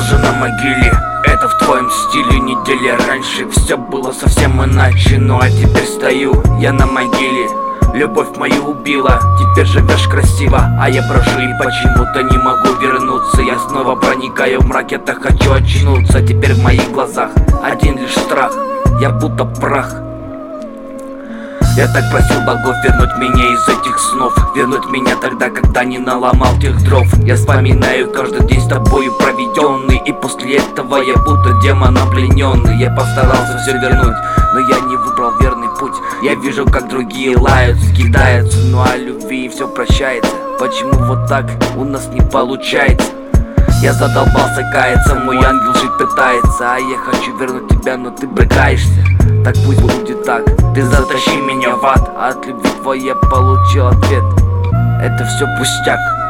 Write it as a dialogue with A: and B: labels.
A: тоже на могиле. Это в твоем стиле. Недели раньше все было совсем иначе. Ну а теперь стою я на могиле. Любовь мою убила, теперь живешь красиво, а я брожу и почему-то не могу вернуться. Я снова проникаю в мрак, я-то хочу очнуться. Теперь в моих глазах один лишь страх, я будто прах. Я так просил богов вернуть меня из этих снов, вернуть меня тогда, когда не наломал тех дров. Я вспоминаю каждый день с тобою проведенный, и после этого я будто демоном плененный. Я постарался все вернуть, но я не выбрал верный путь. Я вижу, как другие лают, кидаются, ну а любви все прощается. Почему вот так у нас не получается? Я задолбался каяться, мой ангел жить пытается, а я хочу вернуть тебя, но ты брыкаешься. Так пусть будет так, ты затащи меня в ад, а от любви твоей я получил ответ. Это все пустяк.